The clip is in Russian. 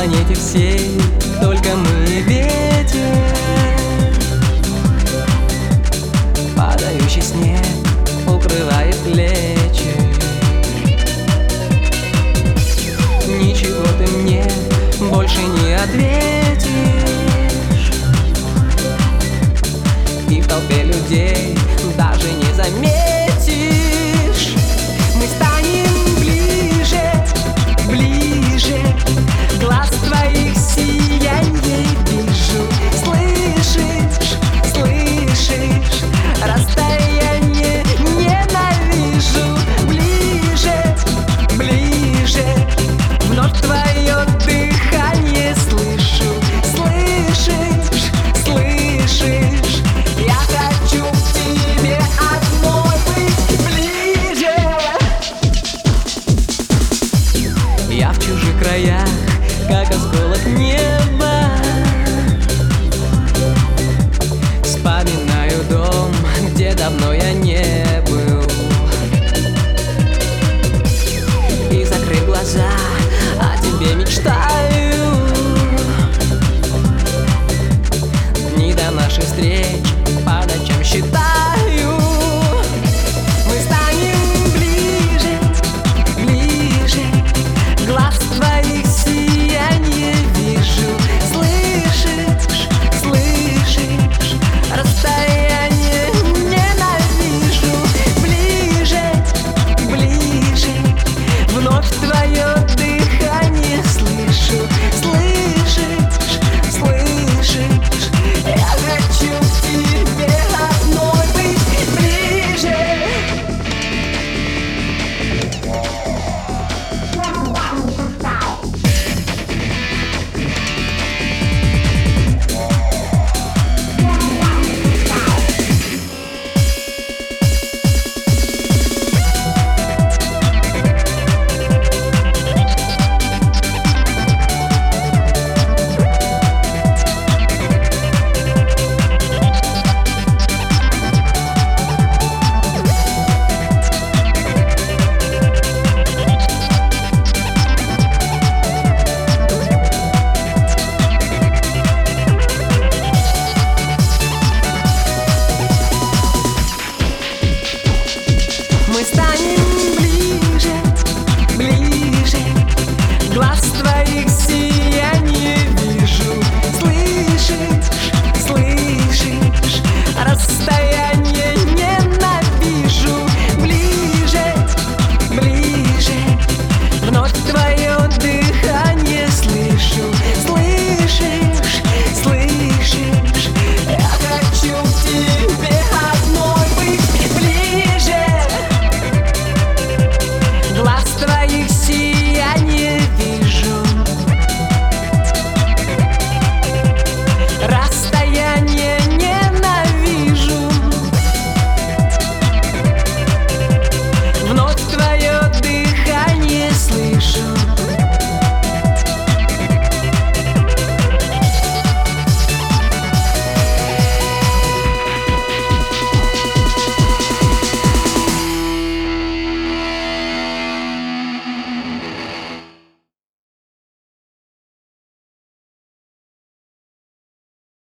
планете всей только мы и ветер, падающий снег укрывает плечи. Ничего ты мне больше не ответишь, и в толпе людей даже не заметишь. Мы станем ближе, ближе, глаз твоих сиянье вижу. Слышишь, слышишь, расстояние ненавижу. Ближе, ближе, вновь твое дыхание слышу. Слышишь, слышишь, я хочу к тебе одной быть ближе. Я в чужих краях, как осколок неба, вспоминаю дом, где давно я не был, и, закрыв глаза, о тебе мечтаю.